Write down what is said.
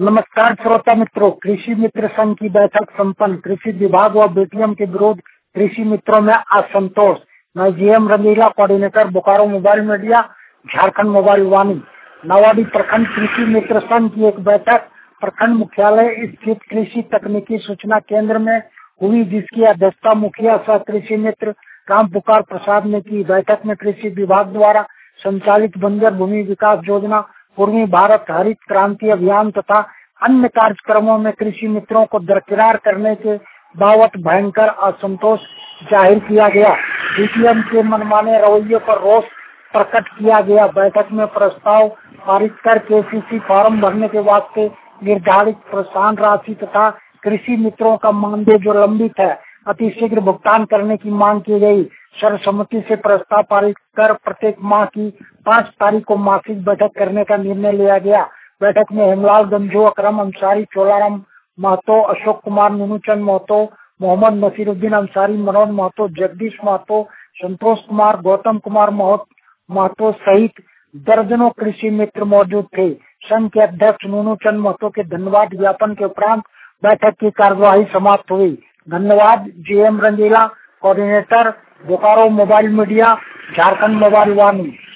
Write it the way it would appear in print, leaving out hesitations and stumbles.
नमस्कार श्रोता मित्रों, कृषि मित्र संघ की बैठक संपन्न। कृषि विभाग व बीटीएम के विरोध कृषि मित्रों में असंतोष। मैं G M Rangila, coordinator Bokaro mobile media, Jharkhand mobile Vaani. Nawadi प्रखंड कृषि मित्र संघ की एक बैठक प्रखंड मुख्यालय स्थित कृषि तकनीकी सूचना केंद्र में हुई, जिसकी अध्यक्षता मुखिया सह कृषि मित्र राम पुकार प्रसाद ने की। बैठक में कृषि विभाग द्वारा संचालित बंजर भूमि विकास योजना, पूर्वी भारत हरित क्रांति अभियान तथा अन्य कार्यक्रमों में कृषि मित्रों को दरकिनार करने के बाबत भयंकर असंतोष जाहिर किया गया। बीटीएम के मनमाने रवैये पर रोष प्रकट किया गया। बैठक में प्रस्ताव पारित कर केसीसी फॉर्म भरने के वास्ते निर्धारित प्रोत्साहन राशि तथा कृषि मित्रों का मानदेय जो लंबित है अतिशीघ्र भुगतान करने की मांग की गई। सर्वसम्मति से प्रस्ताव पारित कर प्रत्येक माह की 5 तारीख को मासिक बैठक करने का निर्णय लिया गया। बैठक में हेमलाल गंजू, अकरम अंसारी, चोलाराम महतो, अशोक कुमार, मीनूचंद महतो, मोहम्मद नसीरुद्दीन अंसारी, मनोज महतो, जगदीश महतो, संतोष कुमार, गौतम कुमार महतो सहित दर्जनों कृषि मित्र मौजूद थे। संघ के अध्यक्ष मीनूचंद महतो के धन्यवाद ज्ञापन के उपरांत बैठक की कार्यवाही समाप्त हुई। धन्यवाद। G M Rangila, coordinator Bokaro mobile media, Jharkhand mobile वाणी।